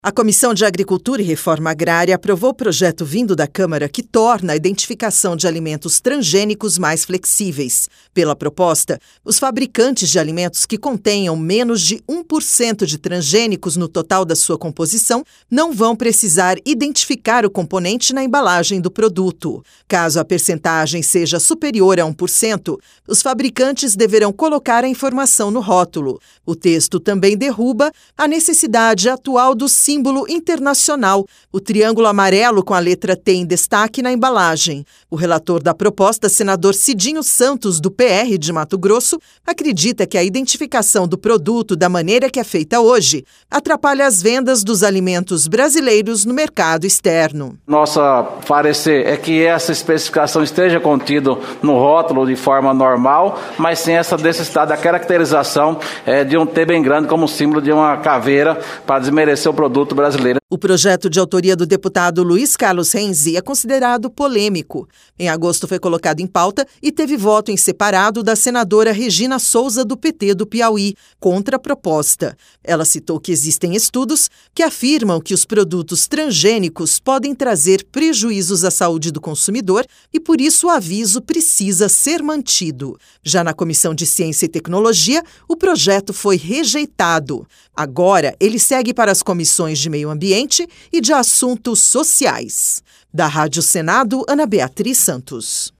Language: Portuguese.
A Comissão de Agricultura e Reforma Agrária aprovou o projeto vindo da Câmara que torna a identificação de alimentos transgênicos mais flexíveis. Pela proposta, os fabricantes de alimentos que contenham menos de 1% de transgênicos no total da sua composição não vão precisar identificar o componente na embalagem do produto. Caso a percentagem seja superior a 1%, os fabricantes deverão colocar a informação no rótulo. O texto também derruba a necessidade atual do símbolo internacional, o triângulo amarelo com a letra T em destaque na embalagem. O relator da proposta, senador Cidinho Santos, do PR de Mato Grosso, acredita que a identificação do produto da maneira que é feita hoje atrapalha as vendas dos alimentos brasileiros no mercado externo. Nosso parecer é que essa especificação esteja contida no rótulo de forma normal, mas sem essa necessidade da caracterização de um T bem grande como símbolo de uma caveira para desmerecer o produto brasileiro. O projeto de autoria do deputado Luiz Carlos Renzi é considerado polêmico. Em agosto foi colocado em pauta e teve voto em separado da senadora Regina Souza, do PT do Piauí, contra a proposta. Ela citou que existem estudos que afirmam que os produtos transgênicos podem trazer prejuízos à saúde do consumidor e, por isso, o aviso precisa ser mantido. Já na Comissão de Ciência e Tecnologia, o projeto foi rejeitado. Agora, ele segue para as comissões de Meio Ambiente e de Assuntos Sociais. Da Rádio Senado, Ana Beatriz Santos.